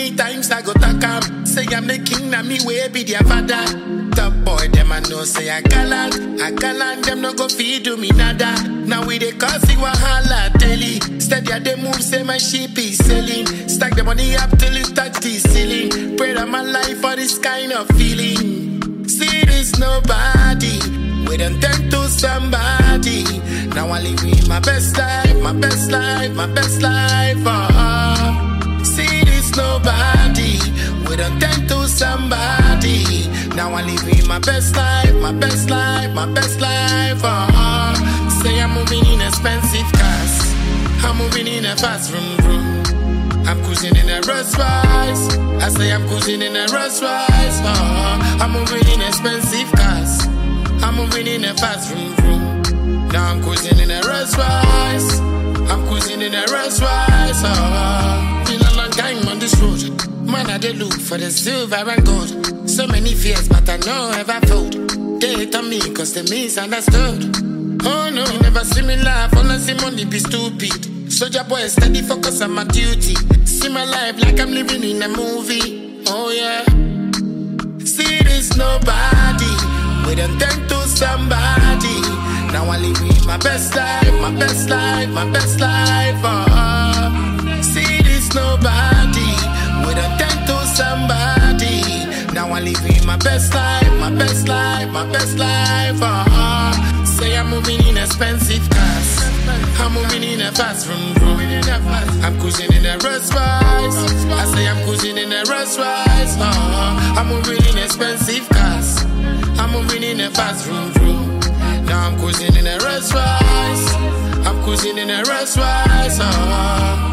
many times I go talk am? Say I'm the king, na me way be their father. Top boy, them I know say I gallant, them no go feed do me nada. Now we dey cause you wahala daily. Steady at the move, say my sheep is selling. Stack the money up till it touch the ceiling. Pray that my life for this kind of feeling. See this nobody, we done turn to somebody. Now I live with my best life, my best life, my best life. See this nobody, we done turn to somebody. Now I live in my best life, my best life, my best life. Say I'm moving in expensive cars, I'm moving in a fast room. I'm cruising in a Rolls Royce. I say I'm cruising in a Rolls Royce. I'm moving in expensive cars, I'm moving in a fast room. Now I'm cruising in a Rolls Royce. I'm cruising in a Rolls Royce. Been a long time on this road. Man, I dey look for the silver and gold. So many fears, but I know ever fold. They hate on me cause they misunderstood. Oh no, you never see me laugh unless the money be stupid. Soldier boy steady focus on my duty. See my life like I'm living in a movie. Oh yeah. See this nobody, we done turn to somebody. Now I live with my best life, my best life, my best life. See this nobody, we done turn to somebody. Now I live in my best life, my best life, my best life. Say I'm moving in expensive cars, I'm moving in a fast room. I'm cruising in a Rolls Royce. I say I'm cruising in a Rolls Royce. I'm moving in expensive cars, I'm moving in a fast room. Now I'm cruising in a Rolls Royce. I'm cruising in a Rolls Royce.